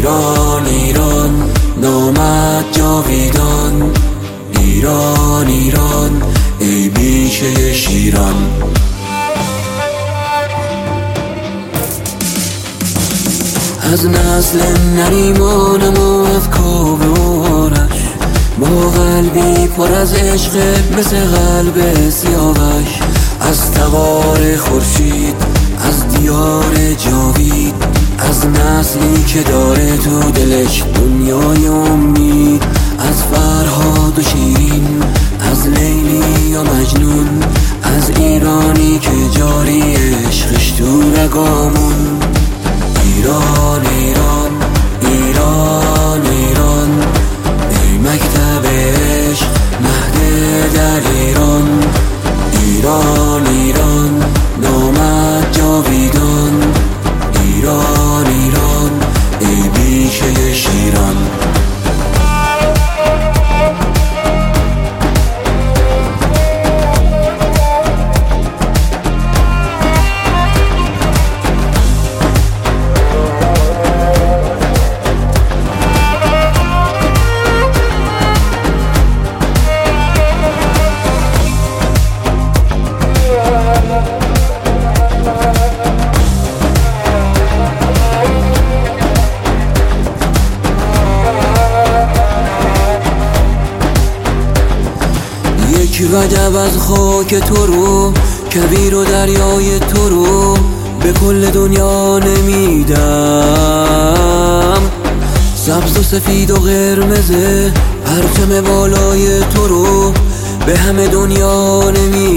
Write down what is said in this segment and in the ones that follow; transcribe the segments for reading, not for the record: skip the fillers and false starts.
ایران ایران نامت جاویدان، ایران ایران ای بیشه شیران. از نسل نریمانم و از کاوه و آرش، با قلبی پر از عشق مثل قلب سیاوش. از تبار خورشید، از دیار جاوید، از نسلی که داره تو دلش دنیای امید. از فرهاد و شیرین، از لیلی و مجنون، از ایرانی که جاری عشقش تو رگامون. ایران ایران ایران ایران ای مکتب عشق مهد در ایران، ایران ایران نامت جاویدان، ایران ایران ای بیشه شیران. یک وجب از خاک تو رو، کویر و دریای تو رو به کل دنیا نمیدم. سبز و سفید و قرمزه پرچم بالای تو رو به همه دنیا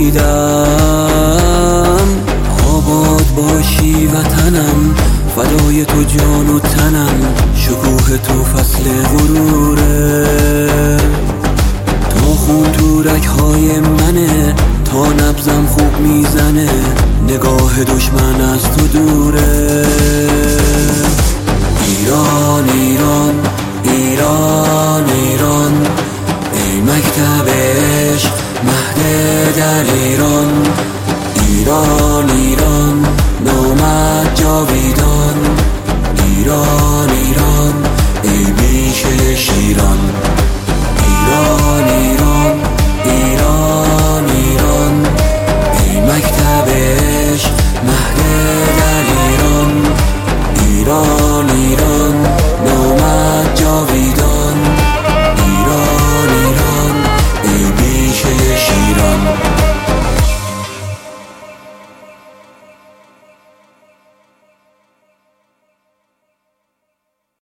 نمیدم. آباد باشی وطنم، فدای تو جان و تنم، شکوه تو فصل غروره. خون تو رگ‌های منه، تا نبضم خوب میزنه، نگاه دشمن از تو دوره. ایران ایران ایران ایران ای مکتب عشق مهد در ایران، ایران ایران نامت جاویدان، ایران ایران ای بیشه شیران. ایران ایران ایران ایران ای مکتب عشق مهد در ایران، ایران ایران